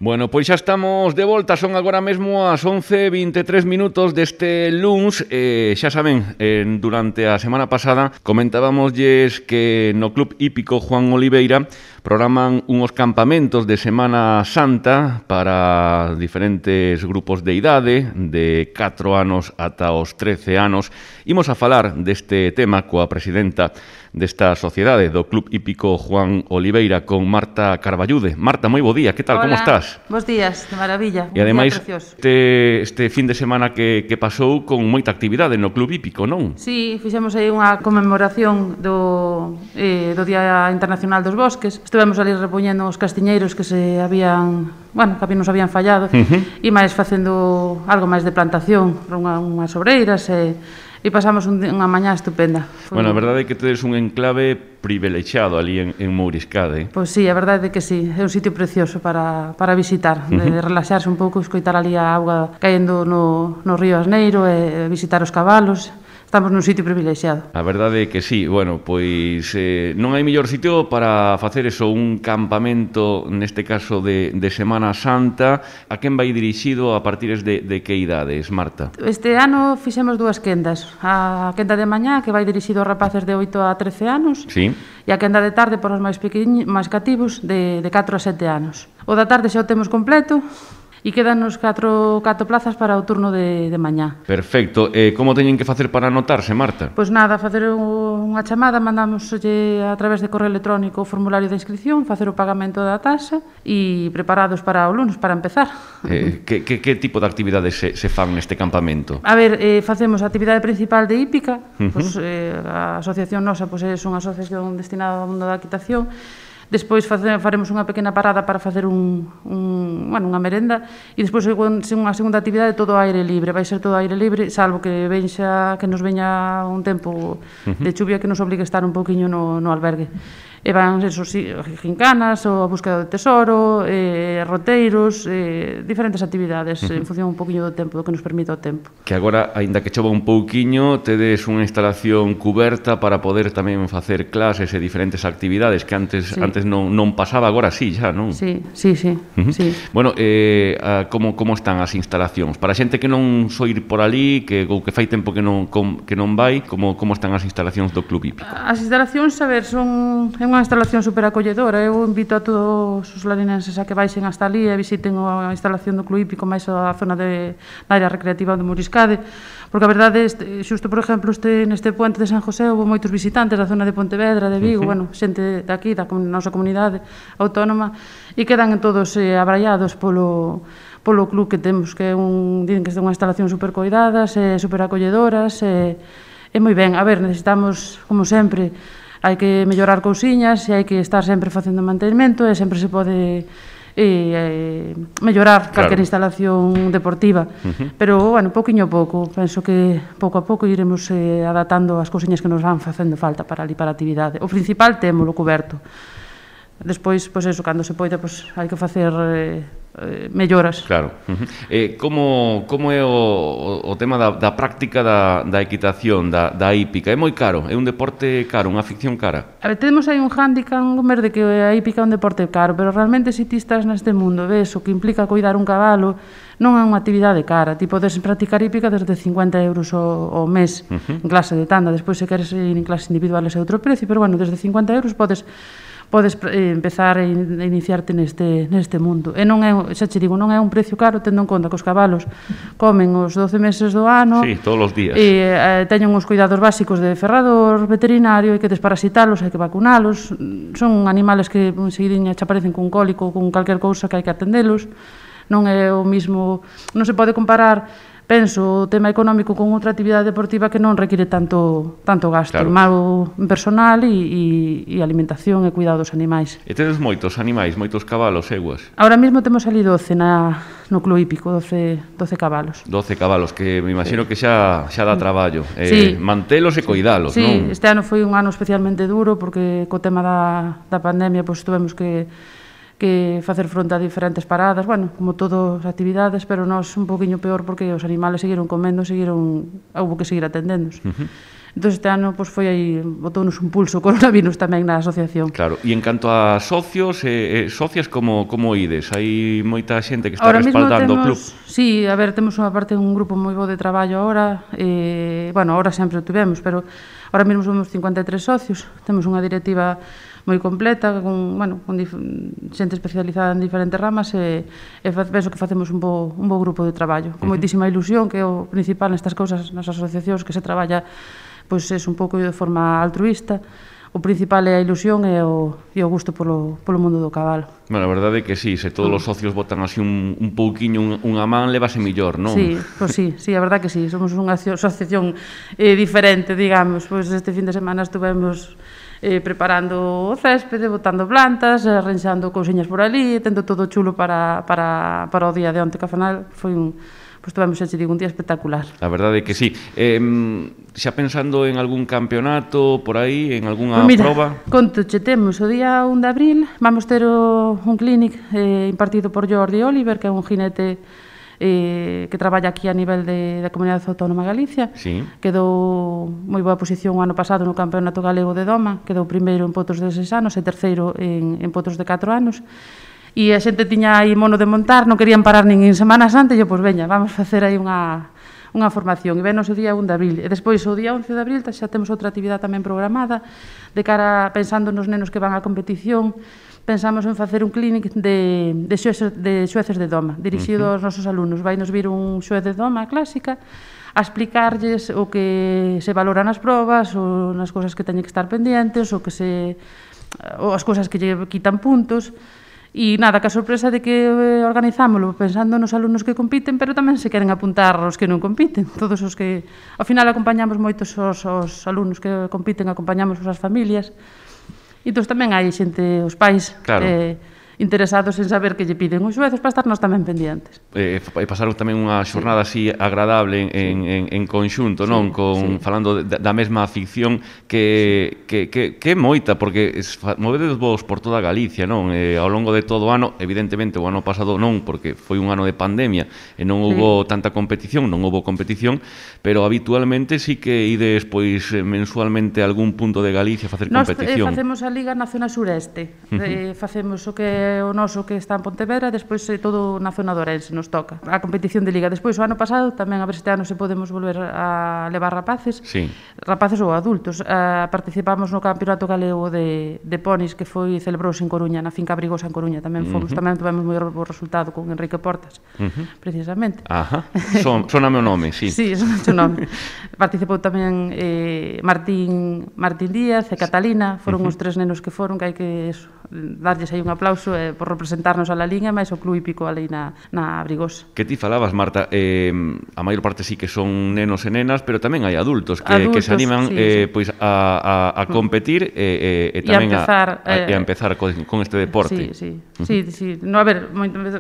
Bueno, pois xa estamos de volta, son agora mesmo as 11:23 minutos deste luns. Xa saben, durante a semana pasada comentábamosles que no Club Hípico Juan Oliveira programan unhos campamentos de Semana Santa para diferentes grupos de idade, de 4 anos ata os 13 anos. Imos a falar deste tema coa presidenta desta sociedade do Club Hípico Juan Oliveira, con Marta Carballude. Marta, moi bo día, que tal, como estás? Bos días, de maravilla. E ademais, este fin de semana que pasou con moita actividade no Club Hípico, non? Sí, fixemos aí unha conmemoración do Día Internacional dos Bosques. Estivemos ali repoñendo os castiñeiros que se habían, que nos habían fallado, e máis facendo algo máis de plantación, unhas obreiras e pasamos unha mañá estupenda. Bueno, a verdade é que tedes un enclave privilexiado ali en Mouriscade. Pois sí, a verdade é que sí, é un sitio precioso para visitar, de relaxarse un pouco, escoitar ali a auga caendo no río Asneiro e visitar os cabalos. Estamos nun sitio privilexiado. A verdade é que sí, bueno, pois non hai mellor sitio para facer eso, un campamento, neste caso de Semana Santa. A quen vai dirixido a partir de que idades, Marta? Este ano fixemos dúas quendas. A quenda de mañá, que vai dirixido aos rapaces de 8 a 13 anos, sí. E a quenda de tarde para os máis cativos de 4 a 7 anos. O da tarde xa o temos completo, e quedanos 4 plazas para o turno de mañá. Perfecto. Como teñen que facer para anotarse, Marta? Pois nada, facer unha chamada, mandámoslle a través de correo electrónico o formulario de inscripción, facer o pagamento da taxa e preparados para o lunes, para empezar. Que tipo de actividades se fan neste campamento? A ver, facemos a actividade principal de hípica, pois, a asociación nosa pois, é unha asociación destinada ao mundo da equitación. Despois faremos unha pequena parada para facer unha merenda e despois unha segunda actividade todo ao aire libre. Vai ser todo ao aire libre, salvo que nos veña un tempo de chuvia que nos obligue a estar un poquinho no albergue. E van gincanas, ou a búsqueda do tesoro, roteiros, diferentes actividades en función un poquinho do tempo, do que nos permita o tempo. Que agora, aínda que chova un pouquiño, tedes unha instalación cuberta para poder tamén facer clases e diferentes actividades que antes non pasaba, agora sí, xa, non? Sí. Bueno, como están as instalacións? Para a xente que non só ir por ali, ou que fai tempo que non vai, como están as instalacións do Club Hípico? As instalacións, a ver, é unha instalación super acolledora. Eu invito a todos os larinenses a que baixen hasta ali e visiten a instalación do Club Hípico, máis a zona da área recreativa do Mouriscade, porque a verdade, xusto por exemplo, neste puente de San José houve moitos visitantes da zona de Pontevedra, de Vigo, xente daqui, da nosa comunidade autónoma, e quedan todos abraiados polo club que temos, que din que é unha instalación super coidadas, super acolledoras, e moi ben. A ver, necesitamos, como sempre, hai que mellorar cousiñas e hai que estar sempre facendo mantenimento e sempre se pode mellorar calquera instalación deportiva. Pero, bueno, pouquiño a pouco. Penso que pouco a pouco iremos adaptando as cousiñas que nos van facendo falta para ali, para a actividade. O principal témolo coberto. Despois, pois eso, cando se poida, pois hai que facer melloras. Claro. Como é o tema da práctica da equitación, da hípica? É moi caro? É un deporte caro, unha afición cara? A ver, temos aí un hándicap de que a hípica é un deporte caro, pero realmente se ti estás neste mundo, ves o que implica cuidar un cabalo, non é unha actividade cara. Ti podes practicar hípica desde 50 euros ao mes en clase de tanda. Despois, se queres ir en clases individuales é outro precio, pero bueno, desde 50 euros podes empezar a iniciarte neste mundo. E non é, xa che digo, non é un precio caro, tendo en conta que os cabalos comen os 12 meses do ano. Sí, todos os días. E teñen uns cuidados básicos de ferrador, veterinario, hai que desparasitalos, hai que vacunalos. Son animales que enseguidinha che aparecen cun cólico, con calquer cousa que hai que atendelos. Non é o mismo, non se pode comparar, penso, o tema económico con outra actividade deportiva que non require tanto gasto, claro. Máis personal e alimentación e cuidado dos animais. E tedes moitos animais, moitos cabalos, eguas? Ahora mesmo temos ali 12 no Club Hípico, 12 cabalos. 12 cabalos, que me imagino que xa dá traballo. Sí. Mantelos e coidalos, sí, non? Sí, este ano foi un ano especialmente duro, porque co tema da pandemia, pois tuvemos que facer fronte a diferentes paradas, bueno, como todas as actividades, pero nós un poquinho peor porque os animales seguiron comendo, houve que seguir atendéndonos. Entón, este ano foi aí, botounos un pulso o coronavirus tamén na asociación. Claro, e en canto a socios, socias, como ides? Hai moita xente que está respaldando o club? Sí, a ver, temos unha parte, un grupo moi bo de traballo agora, bueno, agora sempre o tivemos, pero ahora mesmo somos 53 socios, temos unha directiva moi completa, con xente especializada en diferentes ramas, e penso que facemos un bo grupo de traballo, con moitísima ilusión, que é o principal nestas cousas, nas asociacións, que se traballa pois é un pouco de forma altruista. O principal é a ilusión e o gusto polo mundo do cabalo. Bueno, a verdade é que sí, se todos os socios botan así un pouquiño unha man, levase millor, non? Sí, pois sí, a verdade que sí, somos unha asociación diferente, digamos. Pois este fin de semana estuvemos preparando o céspede, botando plantas, arranxando cousiñas por ali, tendo todo chulo para o día de onte, que ao final foi pois tivemos, xa te digo, un día espectacular. A verdade é que sí. Xa pensando en algún campeonato por aí, en algunha proba? Contoche, temos o día 1 de abril, vamos ter un clinic impartido por Jordi Oliver, que é un jinete que traballa aquí a nivel da Comunidade Autónoma de Galicia. Sí. Quedou moi boa posición o ano pasado no Campeonato Galego de Doma, quedou primeiro en potros de 6 anos e terceiro en potros de 4 anos. E a xente tiña aí mono de montar, non querían parar nin en Semana Santa, e eu, pois veña, vamos facer aí unha formación, e venos o día 1 de abril. E despois, o día 11 de abril, xa temos outra actividade tamén programada, de cara, pensando nos nenos que van á competición, pensamos en facer un clínic de xueces de doma, dirixido aos nosos alumnos. Vai nos vir un xuez de doma clásica, a explicarlles o que se valora nas probas, ou nas cousas que teñen que estar pendientes, ou as cousas que lle quitan puntos. E nada, que a sorpresa de que organizámoslo pensando nos alumnos que compiten, pero tamén se queren apuntar os que non compiten. Todos os que, ao final, acompañamos moitos os alumnos que compiten, acompañamos as familias. E entón tamén hai xente, os pais, interesados en saber que lle piden os xueces para estar nós tamén pendientes. E pasaron tamén unha xornada así agradable en conxunto, non? Falando da mesma afición que é moita, porque movedes vos por toda Galicia, non? Ao longo de todo o ano, evidentemente o ano pasado non, porque foi un ano de pandemia e non houbo tanta competición, pero habitualmente sí que ides mensualmente a algún punto de Galicia a facer competición. Nós facemos a Liga na zona sureste, facemos o que o noso que está en Pontevedra, despois todo na zona de Ourense nos toca. A competición de Liga. Despois, o ano pasado, tamén a ver este ano se podemos volver a levar rapaces, rapaces ou adultos. Participamos no Campeonato Galego de ponis que celebrouse en Coruña, na finca Abrigosa en Coruña. Tamén fomos, tamén tivemos moi bo resultado con Enrique Portas, precisamente. Sóname o nome, sí. Sí, sóname o nome. Participou tamén Martín Díaz e Catalina, foron os 3 nenos que foron, que hai que darlles aí un aplauso por representarnos a la liña, máis o club hípico ali na Abrigosa. Que ti falabas, Marta, a maior parte sí que son nenos e nenas, pero tamén hai adultos que se animan a competir e tamén a empezar con este deporte. Sí. No, a ver,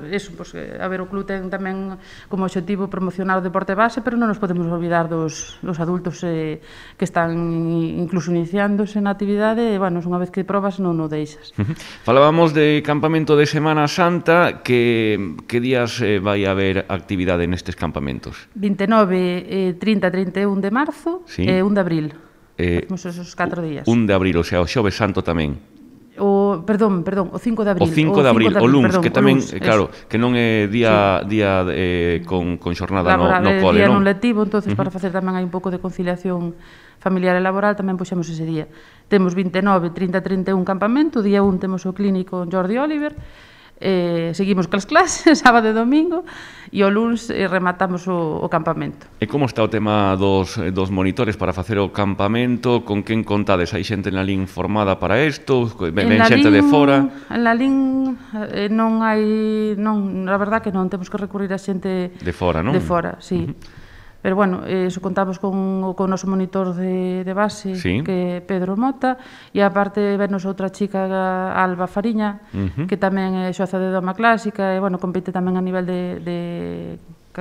o club ten tamén como objetivo promocionar o deporte base, pero non nos podemos olvidar dos adultos que están incluso iniciándose na actividade, e, bueno, unha vez que probas non o deixas. Falábamos de campamento de Semana Santa, que días vai haber actividade nestes campamentos? 29, 30, 31 de marzo e 1 de abril. Temos esos 4 días. 1 de abril, o sea, o Xoves Santo tamén. Perdón, o 5 de abril. O 5 de abril, o luns, que tamén, claro, que non é día con xornada no cole, non? Día non lectivo, entonces para facer tamén hai un pouco de conciliación familiar e laboral, tamén puxemos ese día. Temos 29, 30, 31 campamento, día 1 temos o clínico Jordi Oliver, seguimos cas clases, sábado e domingo, e o luns rematamos o campamento. E como está o tema dos monitores para facer o campamento? Con quen contades? Hai xente na LIN formada para isto? Ven xente de fora? En la LIN non hai, a verdad que non, temos que recurrir a xente de fora, non? De fora, sí. Pero, bueno, contamos con o noso monitor de base, que é Pedro Mota, e aparte vernos outra chica, Alba Fariña, que tamén é xoza de doma clásica, e, bueno, compite tamén a nivel de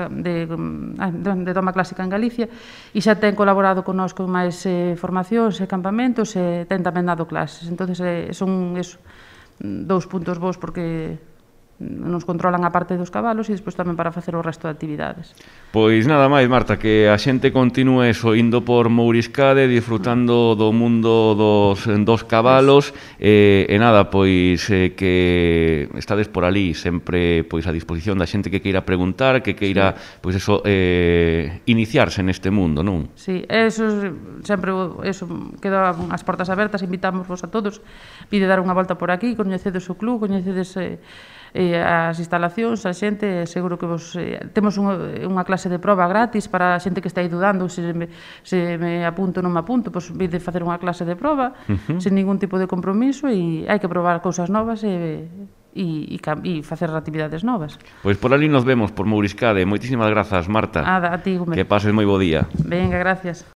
doma clásica en Galicia, e xa ten colaborado con nós con máis formacións e campamentos, e ten tamén dado clases. Entonces, son 2 puntos bons, porque nos controlan a parte dos cabalos e despois tamén para facer o resto de actividades. Pois nada máis, Marta, que a xente continúe indo por Mouriscade, disfrutando do mundo dos cabalos, e nada, pois que estades por ali sempre pois a disposición da xente que queira preguntar, que queira pois eso iniciarse neste mundo, non? Sí, eso sempre eso queda as portas abertas, invitamos vos a todos, pide dar unha volta por aquí, coñecedes o club, coñecedes as instalacións, a xente, seguro que vos temos unha clase de proba gratis para a xente que está aí dudando se me apunto ou non me apunto, pois vide facer unha clase de proba sen ningún tipo de compromiso e hai que probar cousas novas e facer actividades novas. Pois por ali nos vemos, por Mouriscade. Moitísimas grazas, Marta. A ti, que pases moi bo día. Venga, gracias.